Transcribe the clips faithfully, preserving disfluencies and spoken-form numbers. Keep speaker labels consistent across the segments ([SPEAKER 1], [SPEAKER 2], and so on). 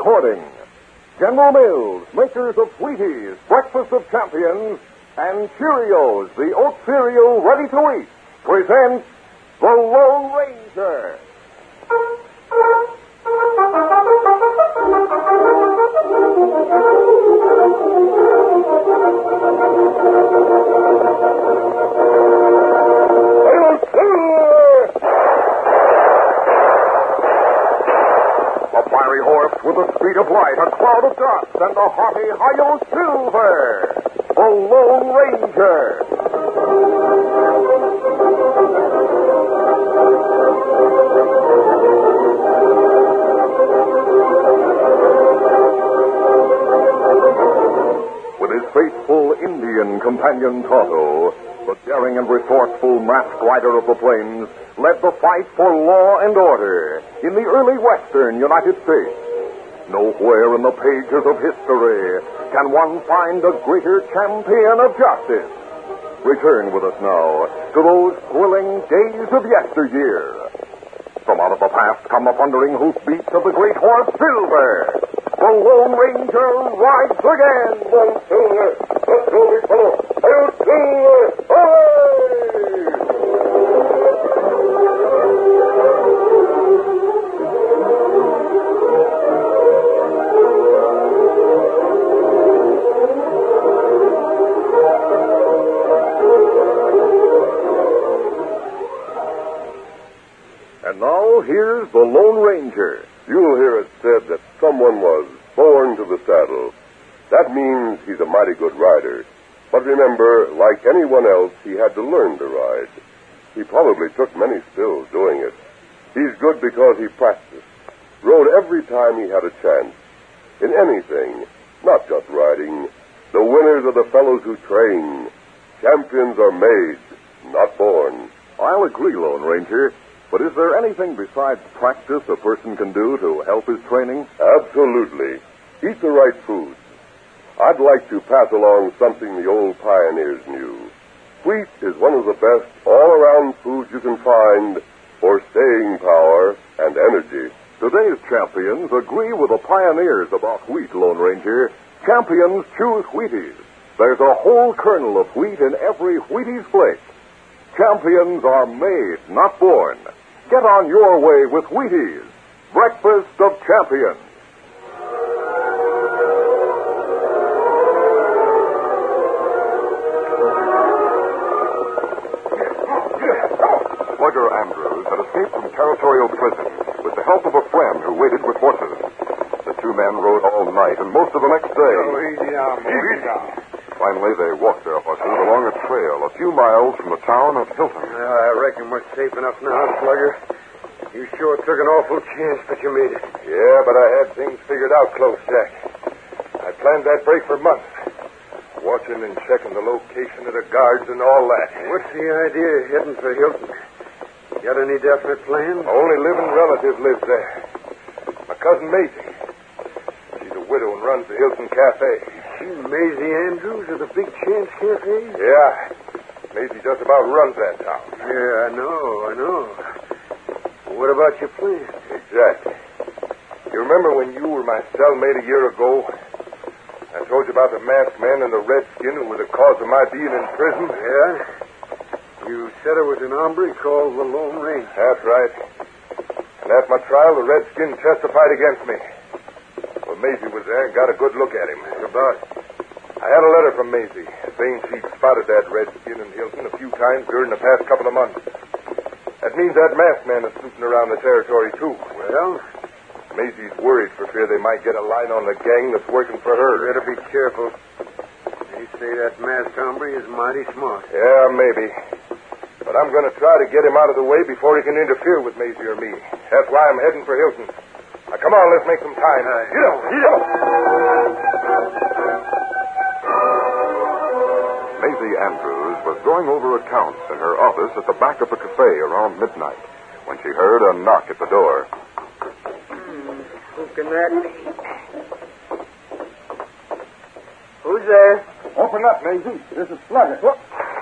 [SPEAKER 1] recording. General Mills, makers of Wheaties, Breakfast of Champions, and Cheerios, the oat cereal ready to eat, presents The Lone Ranger. A fiery horse with the speed of light, a cloud of dust, and a hearty Hi-Yo Silver, the Lone Ranger. With his faithful Indian companion Tonto, the daring and resourceful masked rider of the plains led the fight for law and order in the early western United States. Nowhere in the pages of history can one find a greater champion of justice. Return with us now to those thrilling days of yesteryear. From out of the past come the thundering hoofbeats of the great horse Silver. The Lone Ranger rides again. Lone Silver, let's go, big fellow. Hail Silver! Hooray! And now, here's the Lone Ranger.
[SPEAKER 2] You'll hear it said that someone was born to the saddle. That means he's a mighty good rider. But remember, like anyone else, he had to learn to ride. He probably took many spills doing it. He's good because he practiced, rode every time he had a chance. In anything, not just riding. The winners are the fellows who train. Champions are made, not born.
[SPEAKER 1] I'll agree, Lone Ranger. But is there anything besides practice a person can do to help his training?
[SPEAKER 2] Absolutely. Eat the right foods. I'd like to pass along something the old pioneers knew. Wheat is one of the best all-around foods you can find for staying power and energy.
[SPEAKER 1] Today's champions agree with the pioneers about wheat, Lone Ranger. Champions choose Wheaties. There's a whole kernel of wheat in every Wheaties flake. Champions are made, not born. Get on your way with Wheaties, Breakfast of Champions.
[SPEAKER 3] Slugger Andrews had escaped from territorial prison with the help of a friend who waited with horses. The two men rode all night and most of the next day.
[SPEAKER 4] Oh, easy now, easy now.
[SPEAKER 3] Finally, they walked their horses along a trail a few miles from the town of Hilton.
[SPEAKER 4] Uh, I reckon we're safe enough now, Slugger. You sure took an awful chance, but you made it.
[SPEAKER 2] Yeah, but I had things figured out close, Jack. I planned that break for months. Watching and checking the location of the guards and all that.
[SPEAKER 4] What's the idea of heading for Hilton? Got any definite plan?
[SPEAKER 2] My only living relative lives there. My cousin Maisie. She's a widow and runs the Hilton Cafe.
[SPEAKER 4] She, Maisie Andrews of the Big Chance Cafe?
[SPEAKER 2] Yeah. Maisie just about runs that town.
[SPEAKER 4] Yeah, I know, I know. What about your plan?
[SPEAKER 2] Exactly. You remember when you were my cellmate a year ago? I told you about the masked man and the redskin who were the cause of my being in prison?
[SPEAKER 4] Yeah? You said it was an hombre called the Lone Ranger.
[SPEAKER 2] That's right. And at my trial, the redskin testified against me. Well, Maisie was there and got a good look at him.
[SPEAKER 4] What about?
[SPEAKER 2] I had a letter from Maisie saying she'd spotted that redskin in Hilton a few times during the past couple of months. That means that masked man is snooping around the territory, too.
[SPEAKER 4] Well?
[SPEAKER 2] Maisie's worried for fear they might get a line on the gang that's working for her.
[SPEAKER 4] Better be careful. They say that masked hombre is mighty smart.
[SPEAKER 2] Yeah, maybe. But I'm going to try to get him out of the way before he can interfere with Maisie or me. That's why I'm heading for Hilton. Now, come on, let's make some time.
[SPEAKER 4] Uh,
[SPEAKER 2] get up, get up.
[SPEAKER 3] Maisie Andrews was going over accounts in her office at the back of the cafe around midnight when she heard a knock at the door.
[SPEAKER 4] Hmm, who can that be? Who's there?
[SPEAKER 1] Open up, Maisie. This is Slugger. What?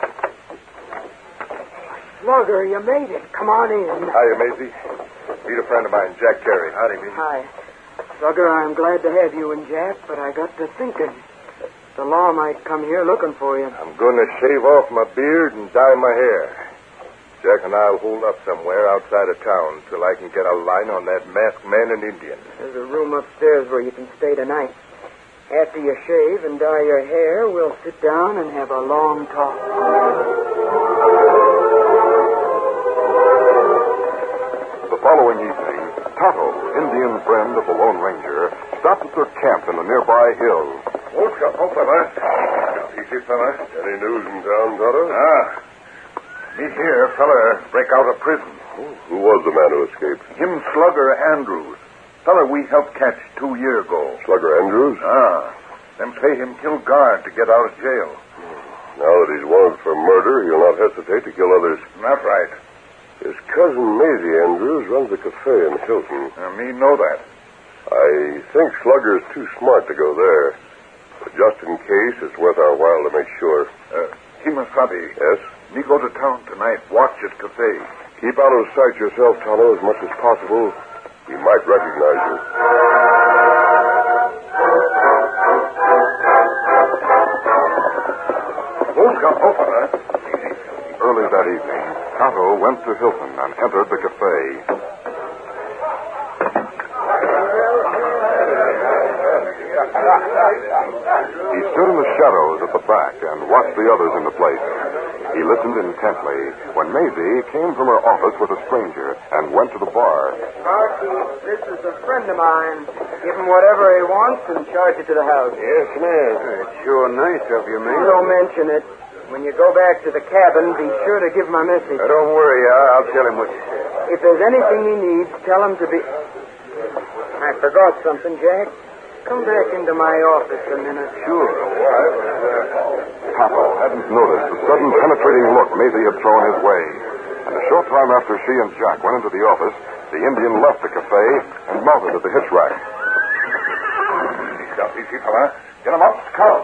[SPEAKER 5] Slugger, you made it. Come on in.
[SPEAKER 2] Hiya, Maisie. Meet a friend of mine, Jack Carey.
[SPEAKER 4] Howdy, Maisie.
[SPEAKER 5] Hi. Slugger, I'm glad to have you and Jack, but I got to thinking. The law might come here looking for you.
[SPEAKER 6] I'm going to shave off my beard and dye my hair. Jack and I'll hold up somewhere outside of town till I can get a line on that masked man and Indian.
[SPEAKER 5] There's a room upstairs where you can stay tonight. After you shave and dye your hair, we'll sit down and have a long talk.
[SPEAKER 3] The following evening, Tonto, Indian friend of the Lone Ranger, stopped at their camp in the nearby hills.
[SPEAKER 2] What's up, oh, fella? Easy, fella. Any news in town, Tonto?
[SPEAKER 6] Ah. Me here, fella, break out of prison.
[SPEAKER 2] Oh, who was the man who escaped?
[SPEAKER 6] Him Slugger Andrews. Fella we helped catch two year ago.
[SPEAKER 2] Slugger Andrews?
[SPEAKER 6] Ah. Them say him kill guard to get out of jail.
[SPEAKER 2] Now that he's wanted for murder, he'll not hesitate to kill others.
[SPEAKER 6] Not right.
[SPEAKER 2] His cousin Maisie Andrews runs a cafe in Hilton.
[SPEAKER 6] Uh, me know that.
[SPEAKER 2] I think Slugger's too smart to go there. But just in case, it's worth our while to make sure.
[SPEAKER 6] Uh, Kimasabi.
[SPEAKER 2] Yes?
[SPEAKER 6] Me go to town tonight. Watch at cafe.
[SPEAKER 2] Keep out of sight yourself, Tonto, as much as possible. He might recognize you.
[SPEAKER 3] Early that evening, Tonto went to Hilton and entered the cafe. He stood in the shadows at the back and watched the others in the place. He listened intently when Maisie came from her office with a stranger and went to the bar.
[SPEAKER 5] Barkeep, this is a friend of mine. Give him whatever he wants and charge it to the house.
[SPEAKER 4] Yes, ma'am. It's sure nice of you, ma'am.
[SPEAKER 5] Don't mention it. When you go back to the cabin, be sure to give him a message.
[SPEAKER 4] Uh, don't worry, I'll, I'll tell him what you said.
[SPEAKER 5] If there's anything he needs, tell him to be... I forgot something, Jack. Come back into my office a minute.
[SPEAKER 3] Sure. Tonto hadn't noticed the sudden penetrating look Maisie had thrown his way. And a short time after she and Jack went into the office, the Indian left the cafe and mounted at the hitch rack.
[SPEAKER 6] Easy, easy, fella. Get him up. Come.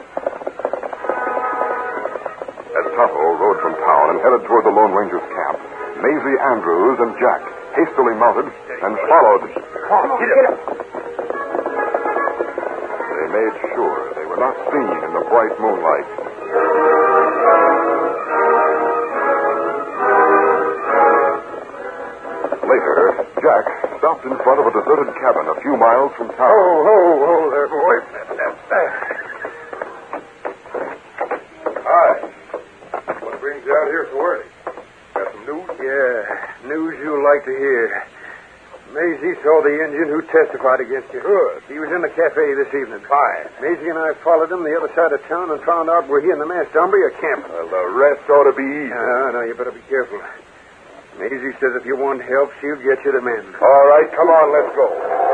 [SPEAKER 3] As Tonto rode from town and headed toward the Lone Ranger's camp, Maisie Andrews and Jack hastily mounted and followed.
[SPEAKER 5] Come on, get him.
[SPEAKER 3] They made sure they were not seen in the bright moonlight. Later, Jack stopped in front of a deserted cabin a few miles from town.
[SPEAKER 6] Oh, oh, oh, there, boy. Hi. What brings you out here so early? Got some news?
[SPEAKER 4] Yeah, news you'll like to hear. Maisie saw the Indian who testified against you.
[SPEAKER 6] Good.
[SPEAKER 4] He was in the cafe this evening.
[SPEAKER 6] Fine.
[SPEAKER 4] Maisie and I followed him the other side of town and found out where he and the masked hombre are camping.
[SPEAKER 6] Well, the rest ought to be easy.
[SPEAKER 4] No, no, you better be careful. Maisie says if you want help, she'll get you the men.
[SPEAKER 6] All right, come on, let's go.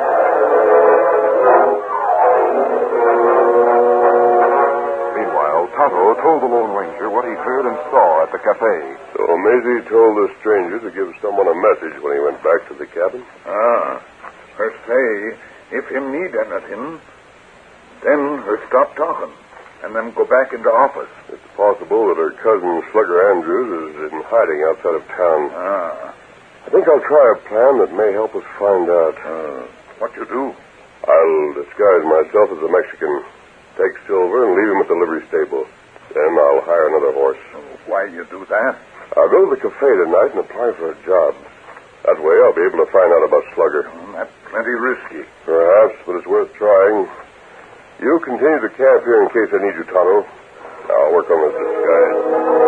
[SPEAKER 3] Meanwhile, Tonto told the Lone Ranger what he heard and saw at the cafe.
[SPEAKER 2] So Maisie told the stranger to give someone a message when he went back to the cabin?
[SPEAKER 6] Ah, her say, if him need anything, then her stop talking, and then go back into office.
[SPEAKER 2] It's possible that her cousin Slugger Andrews is in hiding outside of town.
[SPEAKER 6] Ah.
[SPEAKER 2] I think I'll try a plan that may help us find out.
[SPEAKER 6] Uh, what you do?
[SPEAKER 2] I'll disguise myself as a Mexican, take Silver, and leave him at the livery stable. Then I'll hire another horse.
[SPEAKER 6] Why you do that?
[SPEAKER 2] I'll go to the cafe tonight and apply for a job. That way I'll be able to find out about Slugger.
[SPEAKER 6] Mm, that's plenty risky.
[SPEAKER 2] Perhaps, but it's worth trying. You continue to camp here in case I need you, Tonto. I'll work on this disguise.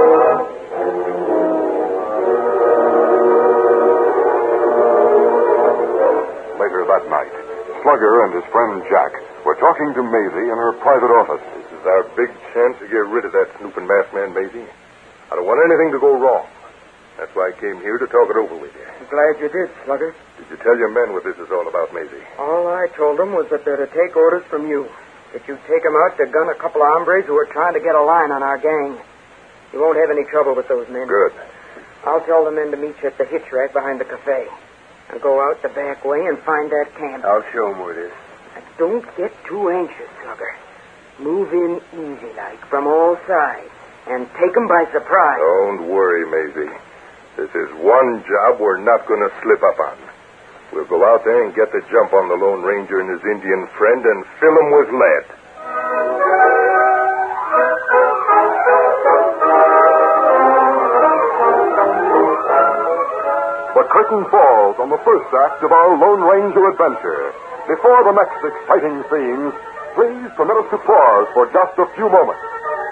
[SPEAKER 3] Later that night, Slugger and his friend Jack were talking to Maisie in her private office.
[SPEAKER 6] This is our big chance to get rid of that snooping masked man, Maisie. I don't want anything to go wrong. That's why I came here to talk it over with you.
[SPEAKER 5] I'm glad you did, Slugger.
[SPEAKER 6] Did you tell your men what this is all about, Maisie?
[SPEAKER 5] All I told them was that they're to take orders from you. That you take them out to gun a couple of hombres who are trying to get a line on our gang. You won't have any trouble with those men.
[SPEAKER 6] Good.
[SPEAKER 5] I'll tell the men to meet you at the hitch rack behind the cafe. And go out the back way and find that camp.
[SPEAKER 4] I'll show them where it is.
[SPEAKER 5] And don't get too anxious, Slugger. Move in easy like from all sides. And take them by surprise.
[SPEAKER 6] Don't worry, Maisie. This is one job we're not going to slip up on. We'll go out there and get the jump on the Lone Ranger and his Indian friend and fill him with lead.
[SPEAKER 3] The curtain falls on the first act of our Lone Ranger adventure. Before the next exciting scenes, please permit us to pause for just a few moments.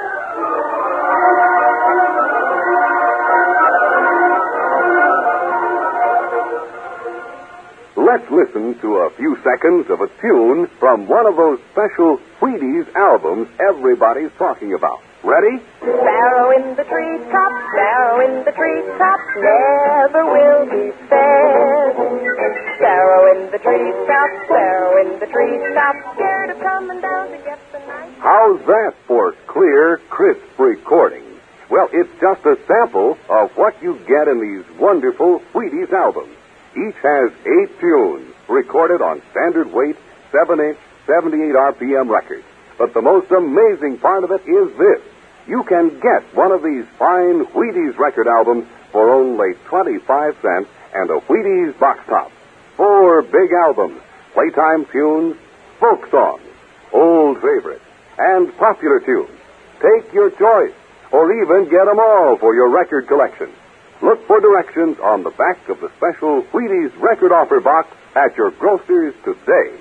[SPEAKER 1] Let's listen to a few seconds of a tune from one of those special Wheaties albums everybody's talking about. Ready?
[SPEAKER 7] Sparrow in the treetop, sparrow in the treetop, never will be fed. Sparrow in the treetop, sparrow in the treetop, scared of coming down to get the night.
[SPEAKER 1] How's that for clear, crisp recording? Well, it's just a sample of what you get in these wonderful Wheaties albums. Each has eight tunes recorded on standard weight, seven inch, seventy-eight R P M records. But the most amazing part of it is this. You can get one of these fine Wheaties record albums for only twenty-five cents and a Wheaties box top. Four big albums, playtime tunes, folk songs, old favorites, and popular tunes. Take your choice, or even get them all for your record collection. Look for directions on the back of the special Wheaties record offer box at your grocer's today.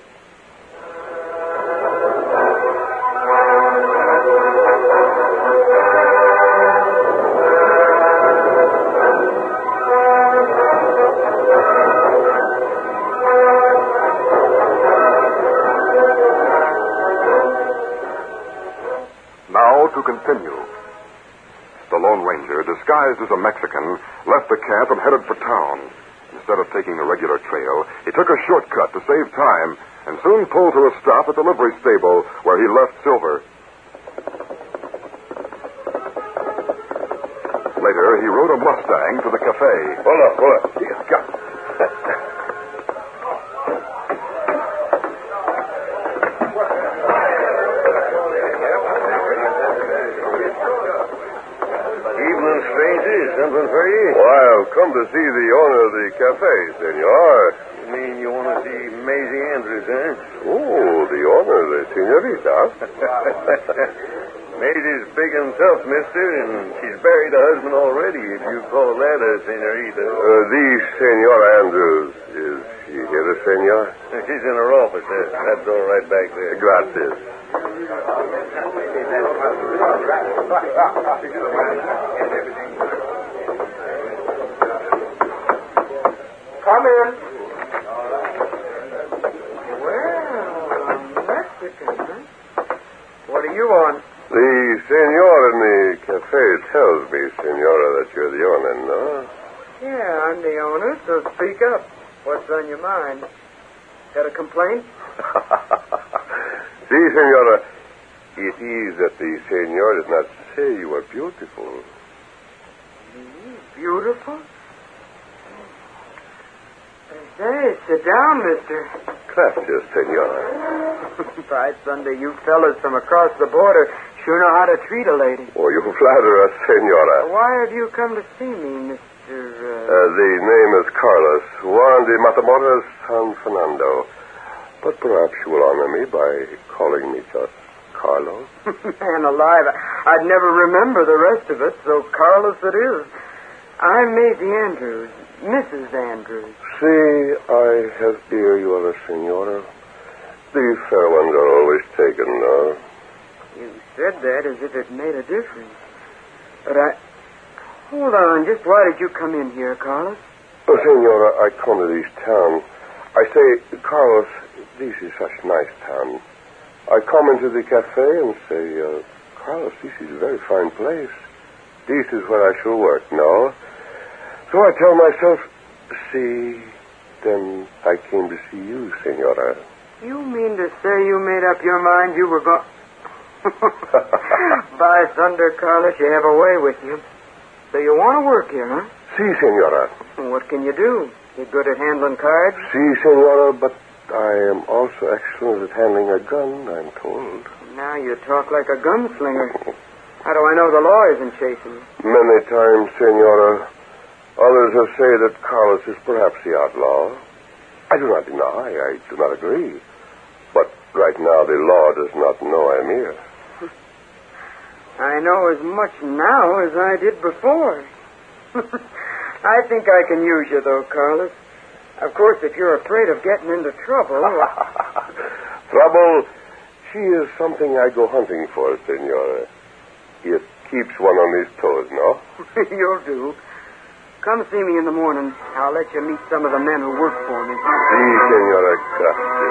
[SPEAKER 3] Now to continue. The Lone Ranger, disguised as a Mexican, left the camp and headed for town. Instead of taking the regular trail, he took a shortcut to save time and soon pulled to a stop at the livery stable where he left Silver. Later, he rode a Mustang to the cafe.
[SPEAKER 6] Hold up, hold up. Here, go.
[SPEAKER 4] Evening, stranger. Something for you?
[SPEAKER 2] Well, I've come to see the owner of the cafe, senor.
[SPEAKER 4] You mean you want to see Maisie Andrews, eh?
[SPEAKER 2] Oh, the owner, the senorita.
[SPEAKER 4] Maisie's big and tough, mister, and she's buried a husband already, if you call that a senorita.
[SPEAKER 2] Uh, the Senora Andrews. Is she here, senor?
[SPEAKER 4] She's in her office. That, that door right back there.
[SPEAKER 2] Gracias.
[SPEAKER 5] Come in. Well, a Mexican, huh? What do you want?
[SPEAKER 2] The senor in the cafe tells me, senora, that you're the owner, no?
[SPEAKER 5] Yeah, I'm the owner, so speak up. What's on your mind? Got a complaint?
[SPEAKER 2] See, senora, it is that the senor did not say you were beautiful.
[SPEAKER 5] Mm, beautiful? Hey, sit down, mister.
[SPEAKER 2] Gracias, senora.
[SPEAKER 5] By Sunday, you fellas from across the border sure know how to treat a lady.
[SPEAKER 2] Oh, you flatter us, senora.
[SPEAKER 5] Why have you come to see me, Mister Uh...
[SPEAKER 2] Uh, the name is Carlos, Juan de Matamoros San Fernando. But perhaps you will honor me by calling me just Carlos.
[SPEAKER 5] Man alive, I'd never remember the rest of it, so Carlos it is. I'm Maisie Andrews, Missus Andrews.
[SPEAKER 2] See, I have here you are a senora. The fair ones are always taken, no?
[SPEAKER 5] You said that as if it made a difference. But I... Hold on, just why did you come in here, Carlos?
[SPEAKER 2] Oh, senora, I come to this town. I say, Carlos, this is such a nice town. I come into the cafe and say, uh, Carlos, this is a very fine place. This is where I shall work, no? So I tell myself, see, then I came to see you, senora.
[SPEAKER 5] You mean to say you made up your mind you were going... By thunder, Carlos, you have a way with you. So you want to work here, huh?
[SPEAKER 2] Si, senora.
[SPEAKER 5] What can you do? You're good at handling cards?
[SPEAKER 2] Si, senora, but I am also excellent at handling a gun, I'm told.
[SPEAKER 5] Now you talk like a gunslinger. How do I know the law isn't chasing you?
[SPEAKER 2] Many times, senora. Others have said that Carlos is perhaps the outlaw. I do not deny. I do not agree. But right now the law does not know I'm here.
[SPEAKER 5] I know as much now as I did before. I think I can use you, though, Carlos. Of course, if you're afraid of getting into trouble...
[SPEAKER 2] Trouble? She is something I go hunting for, Senora. It keeps one on his toes, no?
[SPEAKER 5] You'll do. Come see me in the morning. I'll let you meet some of the men who work for me.
[SPEAKER 2] Si, Senora. Gracias.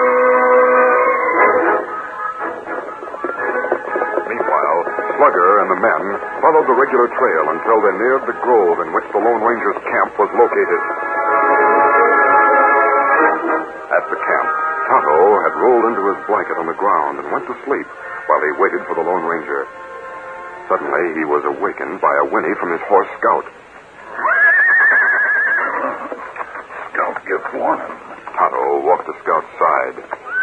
[SPEAKER 3] Meanwhile, Slugger and the men followed the regular trail until they neared the grove in which the Lone Ranger's camp was located. At the camp, Tonto had rolled into his blanket on the ground and went to sleep while he waited for the Lone Ranger. Suddenly, he was awakened by a whinny from his horse, Scout.
[SPEAKER 6] Scout gets warning.
[SPEAKER 3] Tonto walked to Scout's side.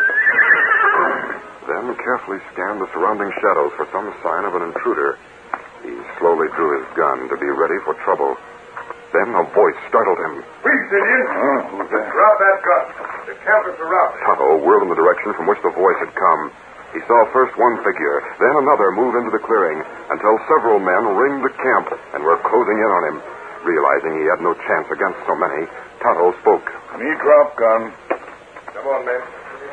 [SPEAKER 3] Then carefully scanned the surrounding shadows for some sign of an intruder. He slowly drew his gun to be ready for trouble. Then a voice startled him.
[SPEAKER 6] Please, Indian. Oh, who's that? Drop that gun. The camp is surrounded.
[SPEAKER 3] Tonto whirled in the direction from which the voice had come. He saw first one figure, then another move into the clearing, until several men ringed the camp and were closing in on him. Realizing he had no chance against so many, Tonto spoke.
[SPEAKER 6] Me drop gun. Come on, men.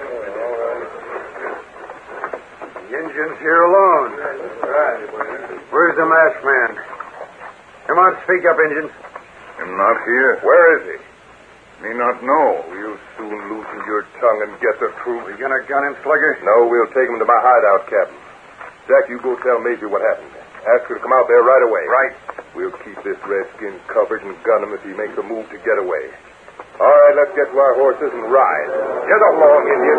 [SPEAKER 4] The Indian's here alone. Where's the masked man? Come on, speak up, Indian.
[SPEAKER 6] Him not here. Where is he? Me not know. We'll soon loosen your tongue and get the truth.
[SPEAKER 4] You gonna gun him, Slugger?
[SPEAKER 6] No, we'll take him to my hideout, Captain. Jack, you go tell Maisie what happened. Ask her to come out there right away.
[SPEAKER 4] Right.
[SPEAKER 6] We'll keep this redskin covered and gun him if he makes a move to get away. All right, let's get to our horses and ride. Get along, Indian.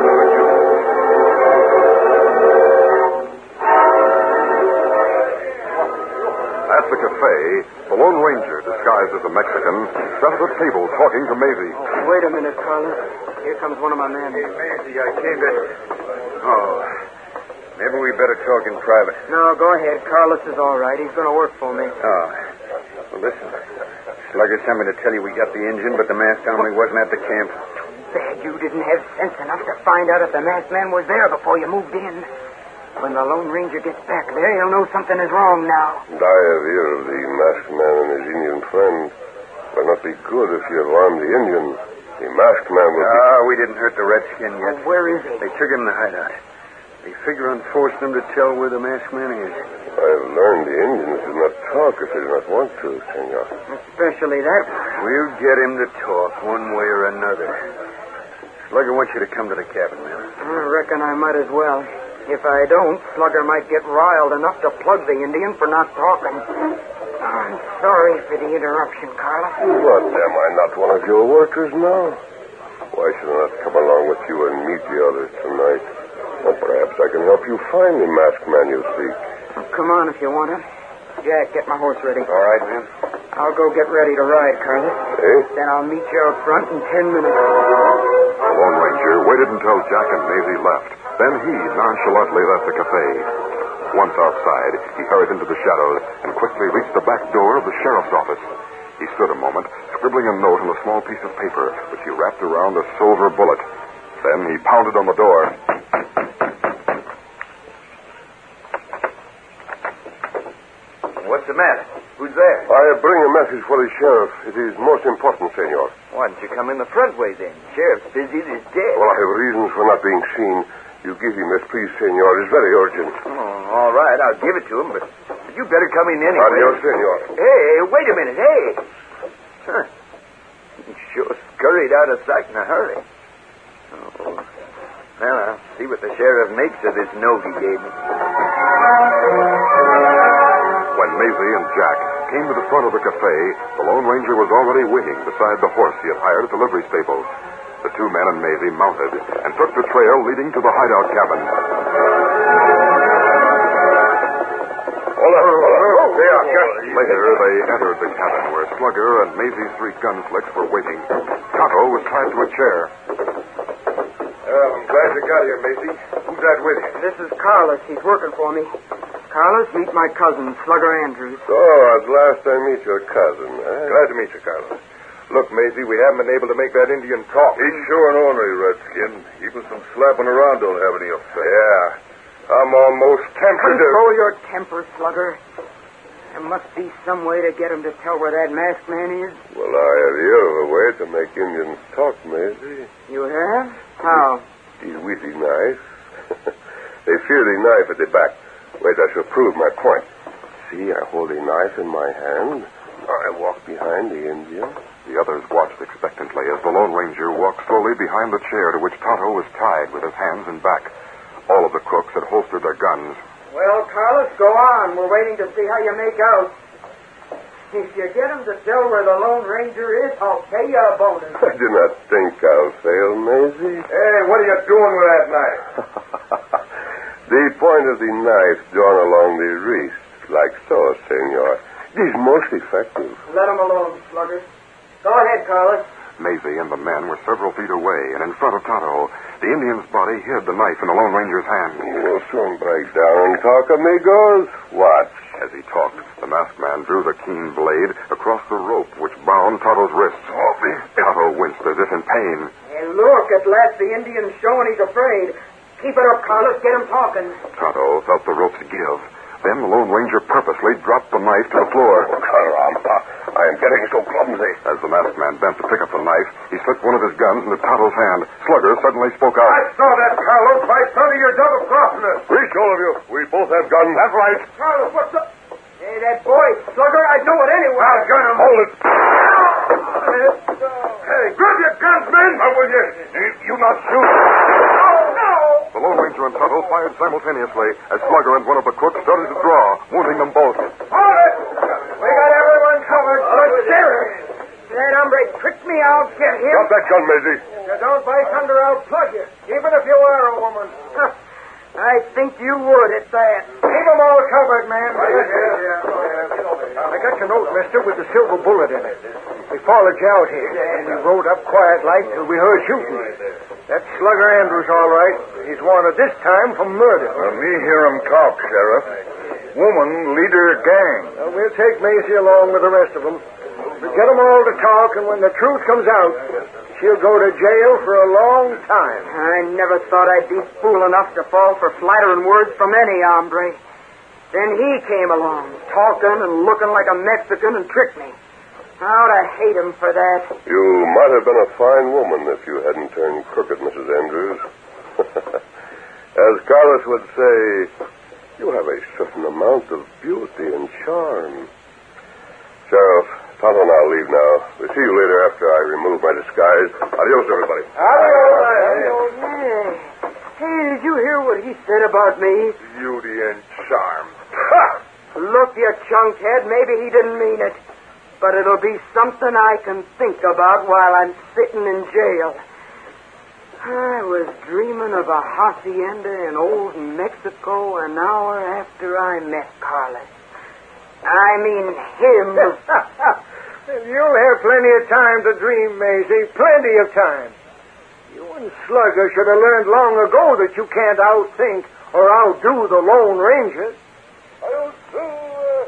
[SPEAKER 3] At the cafe, the Lone Ranger, disguised as a Mexican, sat at a table talking to Maisie.
[SPEAKER 5] Wait a minute, Carlos. Here comes one of my men.
[SPEAKER 4] Hey, Maisie, I came to... Oh, maybe we better talk in private.
[SPEAKER 5] No, go ahead. Carlos is all right. He's going to work for me.
[SPEAKER 4] Oh. Well, listen. Slugger sent me to tell you we got the engine, but the masked army wasn't at the camp.
[SPEAKER 5] Bad you didn't have sense enough to find out if the masked man was there before you moved in. When the Lone Ranger gets back there, he'll know something is wrong now.
[SPEAKER 2] And I have heard of the masked man and his Indian friend. It will not be good if you have armed the Indian. The masked man will be...
[SPEAKER 4] Ah, we didn't hurt the redskin yet.
[SPEAKER 5] Oh, where is he?
[SPEAKER 4] They took him in the hideout. They figure on forcing him to tell where the masked man is.
[SPEAKER 2] I have learned the Indians do not talk if they do not want to, senor.
[SPEAKER 5] Especially that.
[SPEAKER 4] We'll get him to talk one way or another. Slugger wants you to come to the cabin, man.
[SPEAKER 5] I reckon I might as well. If I don't, Slugger might get riled enough to plug the Indian for not talking. I'm sorry for the interruption, Carlos.
[SPEAKER 2] But am I not one of your workers now? Why should I not come along with you and meet the others tonight? Or perhaps I can help you find the masked man you seek.
[SPEAKER 5] Come on if you want to. Jack, get my horse ready.
[SPEAKER 4] All right, man.
[SPEAKER 5] I'll go get ready to ride, Carlos.
[SPEAKER 2] Eh?
[SPEAKER 5] Then I'll meet you out front in ten minutes.
[SPEAKER 3] The Lone Ranger waited until Jack and Maisie left. Then he nonchalantly left the cafe. Once outside, he hurried into the shadows and quickly reached the back door of the sheriff's office. He stood a moment, scribbling a note on a small piece of paper, which he wrapped around a silver bullet. Then he pounded on the door.
[SPEAKER 4] What's the matter? Who's there?
[SPEAKER 2] I bring a message for the sheriff. It is most important, senor.
[SPEAKER 4] Why don't you come in the front way, then? Sheriff's busy as dead.
[SPEAKER 2] Well, I have reasons for not being seen. You give him this, please, senor. It's very urgent.
[SPEAKER 4] Oh, all right. I'll give it to him, but you better come in anyway.
[SPEAKER 2] Adios, senor.
[SPEAKER 4] Hey, wait a minute. Hey. Huh. He sure scurried out of sight in a hurry. Oh. Well, I'll see what the sheriff makes of this note he gave me.
[SPEAKER 3] When Maisie and Jack came to the front of the cafe, the Lone Ranger was already waiting beside the horse he had hired at the livery stable. The two men and Maisie mounted and took the trail leading to the hideout cabin.
[SPEAKER 2] Hold on. Oh, they are.
[SPEAKER 3] Later, they entered the cabin where Slugger and Maisie's three gunflicks were waiting. Tonto was tied to a chair.
[SPEAKER 6] Well, I'm glad you got here, Maisie. Who's that with you?
[SPEAKER 5] This is Carlos. He's working for me. Carlos, meet my cousin, Slugger Andrews.
[SPEAKER 2] So, at last I meet your cousin, eh?
[SPEAKER 6] Glad to meet you, Carlos. Look, Maisie, we haven't been able to make that Indian talk.
[SPEAKER 2] He's sure an ornery, Redskin. Even some slapping around don't have any effect.
[SPEAKER 6] Yeah. I'm almost tempted to...
[SPEAKER 5] Control your temper, Slugger. There must be some way to get him to tell where that masked man is.
[SPEAKER 2] Well, I have you a way to make Indians talk, Maisie.
[SPEAKER 5] You have? How?
[SPEAKER 2] He's wheaty knife. They fear the knife at the back. Wait, I shall prove my point. See, I hold a knife in my hand. I walk behind the Indian.
[SPEAKER 3] The others watched expectantly as the Lone Ranger walked slowly behind the chair to which Tonto was tied with his hands and back. All of the crooks had holstered their guns.
[SPEAKER 5] Well, Carlos, go on. We're waiting to see how you make out. If you get him to tell where the Lone Ranger is, I'll pay you a bonus.
[SPEAKER 2] I do not think I'll fail, Maisie.
[SPEAKER 6] Hey, what are you doing with that knife?
[SPEAKER 2] The point of the knife drawn along the wrist, like so, senor, is most effective.
[SPEAKER 5] Let him alone, Slugger. Go ahead, Carlos.
[SPEAKER 3] Maisie and the men were several feet away, and in front of Tonto, the Indian's body hid the knife in the Lone Ranger's hand.
[SPEAKER 2] We'll soon break down and talk, amigos. Watch.
[SPEAKER 3] As he talked, the masked man drew the keen blade across the rope which bound Tonto's wrists. Tonto winced as if in pain.
[SPEAKER 5] Hey, look, at last the Indian's showing he's afraid. Keep it up, Carlos. Get him talking.
[SPEAKER 3] Tonto felt the ropes give. Then the Lone Ranger purposely dropped the knife to the floor.
[SPEAKER 2] Oh, caramba. I am getting so clumsy.
[SPEAKER 3] As the masked man bent to pick up the knife, he slipped one of his guns into Tonto's hand. Slugger suddenly spoke out.
[SPEAKER 6] I saw that, Carlos. I saw your double-crossing us.
[SPEAKER 2] Reach, all of you. We both have guns.
[SPEAKER 6] That's right.
[SPEAKER 5] Carlos, what's up? Hey, that boy, Slugger, I'd know it anyway.
[SPEAKER 6] I'll gun him.
[SPEAKER 2] Hold it.
[SPEAKER 6] Hey, grab your guns, men. How will you?
[SPEAKER 2] You not shoot.
[SPEAKER 3] The Lone Ranger and Tonto fired simultaneously as Slugger and one of the crooks started to draw, wounding them both.
[SPEAKER 5] Hold it! We got everyone covered. Good sheriff. That hombre tricked me. I'll get him.
[SPEAKER 2] Drop that gun, Maisie.
[SPEAKER 5] You don't bite thunder, I'll plug you. Even if you are a woman. I think you would at that. Keep them all covered, man.
[SPEAKER 6] I got your note, mister, with the silver bullet in it. We followed you out here, and we rode up quiet like till we heard shooting. That's Slugger Andrews, all right. He's wanted this time for murder.
[SPEAKER 2] Let me hear him talk, Sheriff. Woman, leader gang.
[SPEAKER 6] Well, we'll take Maisie along with the rest of them. We'll get them all to talk, and when the truth comes out, she'll go to jail for a long time.
[SPEAKER 5] I never thought I'd be fool enough to fall for flattering words from any hombre. Then he came along, talking and looking like a Mexican, and tricked me. How'd I hate him for that?
[SPEAKER 2] You might have been a fine woman if you hadn't turned crooked, Missus Andrews. As Carlos would say, you have a certain amount of beauty and charm. Sheriff, Tonto and I'll leave now. We'll see you later after I remove my disguise. Adios, everybody.
[SPEAKER 5] Adios. Hey, hey, did you hear what he said about me?
[SPEAKER 6] Beauty and charm.
[SPEAKER 5] Ha! Look, you chunkhead, maybe he didn't mean it. But it'll be something I can think about while I'm sitting in jail. I was dreaming of a hacienda in old Mexico an hour after I met Carlos. I mean him.
[SPEAKER 6] You'll have plenty of time to dream, Maisie. Plenty of time. You and Slugger should have learned long ago that you can't outthink or outdo the Lone Ranger. I'll do it.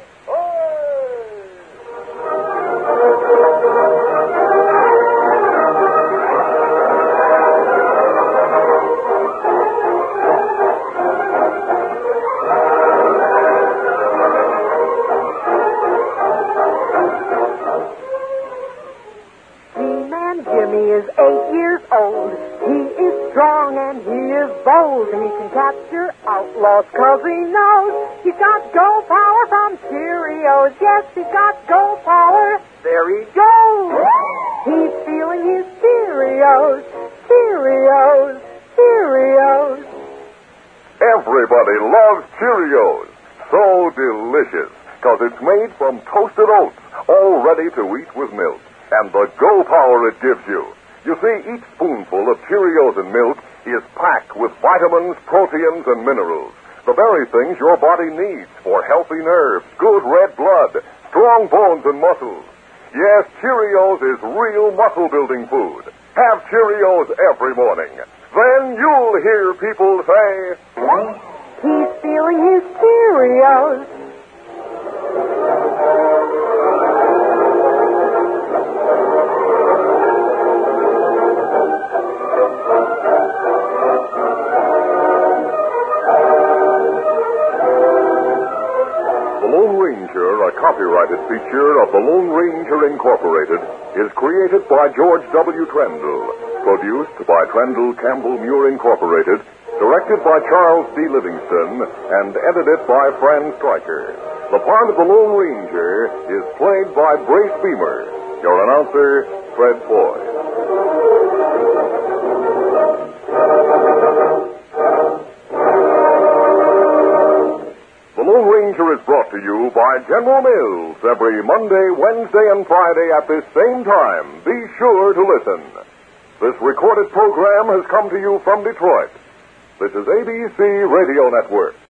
[SPEAKER 7] Jimmy is eight years old. He is strong and he is bold. He can capture outlaws cause he knows he's got go power from Cheerios. Yes, he's got go power. There he goes. He's feeling his Cheerios. Cheerios. Cheerios.
[SPEAKER 1] Everybody loves Cheerios. So delicious, because it's made from toasted oats, all ready to eat with milk. And the go power it gives you. You see, each spoonful of Cheerios and milk is packed with vitamins, proteins, and minerals. The very things your body needs for healthy nerves, good red blood, strong bones and muscles. Yes, Cheerios is real muscle-building food. Have Cheerios every morning. Then you'll hear people say,
[SPEAKER 7] he's feeling his Cheerios.
[SPEAKER 1] Ranger, a copyrighted feature of the Lone Ranger Incorporated, is created by George W. Trendle, produced by Trendle Campbell Muir Incorporated, directed by Charles D. Livingston, and edited by Fran Stryker. The part of the Lone Ranger is played by Brace Beamer. Your announcer, Fred Foy. The Lone Ranger is brought to you by General Mills every Monday, Wednesday, and Friday at this same time. Be sure to listen. This recorded program has come to you from Detroit. This is A B C Radio Network.